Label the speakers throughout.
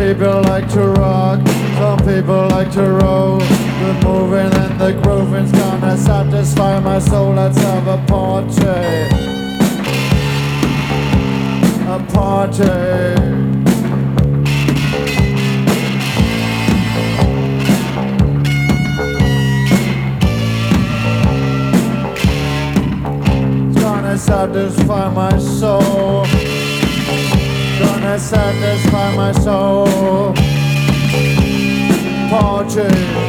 Speaker 1: people like to rock, some people like to roll. The moving and the grooving's gonna satisfy my soul. Let's have a party. A party. Satisfy my soul. Gonna satisfy my soul. Party.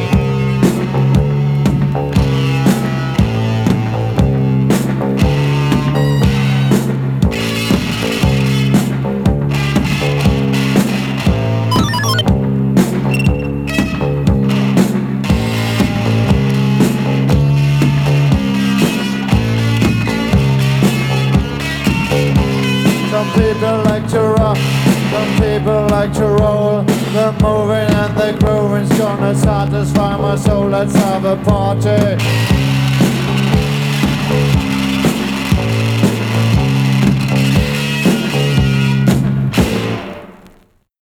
Speaker 1: Some people like to rock, some people like to roll. The moving and the grooving's gonna satisfy my soul. Let's have a party.